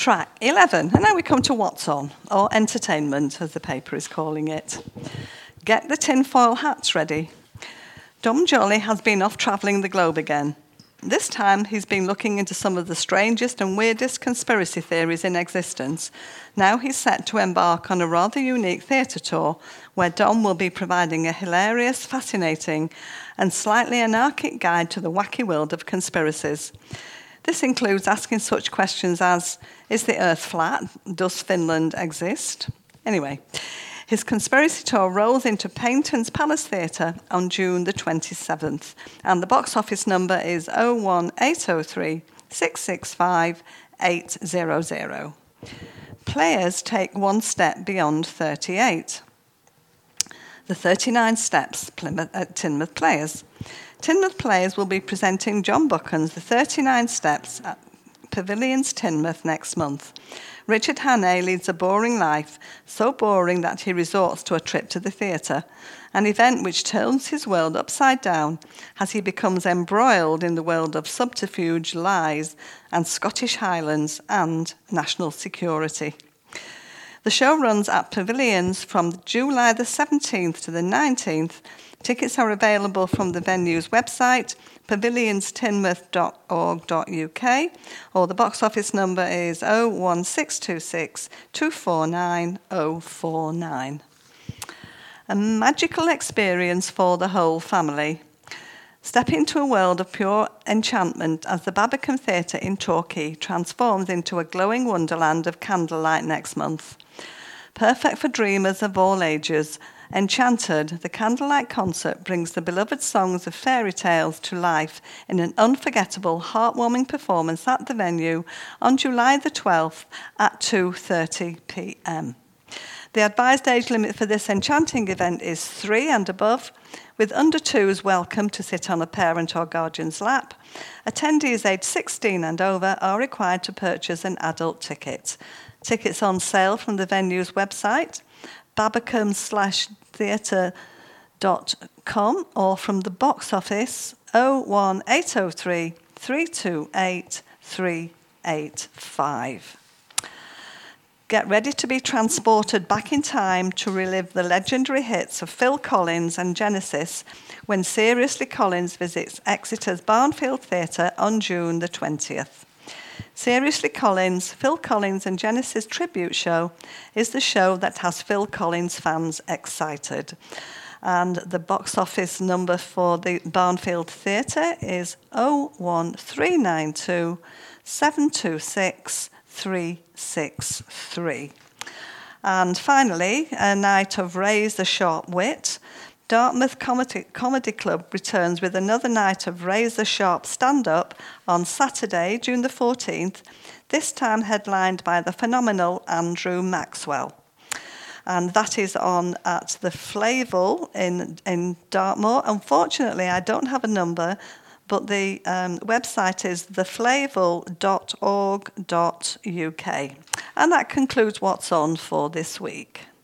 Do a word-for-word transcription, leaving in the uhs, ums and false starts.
Track eleven, and now we come to What's On, or entertainment, as the paper is calling it. Get the tinfoil hats ready. Dom Jolly has been off travelling the globe again. This time he's been looking into some of the strangest and weirdest conspiracy theories in existence. Now he's set to embark on a rather unique theatre tour where Dom will be providing a hilarious, fascinating and slightly anarchic guide to the wacky world of conspiracies. This includes asking such questions as, is the Earth flat? Does Finland exist? Anyway, his conspiracy tour rolls into Paignton's Palace Theatre on June the twenty-seventh, and the box office number is oh one eight oh three, six six five, eight hundred. Players take one step beyond thirty-eight. The thirty-nine Steps Plymouth, uh, Teignmouth Players. Teignmouth Players will be presenting John Buchan's The thirty-nine Steps at Pavilions Teignmouth next month. Richard Hannay leads a boring life, so boring that he resorts to a trip to the theatre, an event which turns his world upside down as he becomes embroiled in the world of subterfuge, lies, and Scottish Highlands and national security. The show runs at Pavilions from July the seventeenth to the nineteenth. Tickets are available from the venue's website, pavilions teignmouth dot org dot U K, or the box office number is oh one six two six, two four nine, oh four nine. A magical experience for the whole family. Step into a world of pure enchantment as the Barbican Theatre in Torquay transforms into a glowing wonderland of candlelight next month. Perfect for dreamers of all ages, Enchanted, the candlelight concert brings the beloved songs of fairy tales to life in an unforgettable, heartwarming performance at the venue on July the twelfth at two thirty p.m. The advised age limit for this enchanting event is three and above, with under twos welcome to sit on a parent or guardian's lap. Attendees aged sixteen and over are required to purchase an adult ticket. Tickets on sale from the venue's website, babacom slash theatre dot com, or from the box office oh one eight oh three, three two eight, three eight five. Get ready to be transported back in time to relive the legendary hits of Phil Collins and Genesis when Seriously Collins visits Exeter's Barnfield Theatre on June the twentieth. Seriously Collins, Phil Collins and Genesis Tribute Show is the show that has Phil Collins fans excited. And the box office number for the Barnfield Theatre is oh one three nine two, seven two six, three six three. And finally, a night of Raise the Sharp Wit. Dartmouth Comedy, Comedy Club returns with another night of Raise the Sharp stand-up on Saturday, June the fourteenth, this time headlined by the phenomenal Andrew Maxwell. And that is on at the Flavel in, in Dartmoor. Unfortunately, I don't have a number, but the um, website is the flavel dot org dot U K. And that concludes What's On for this week.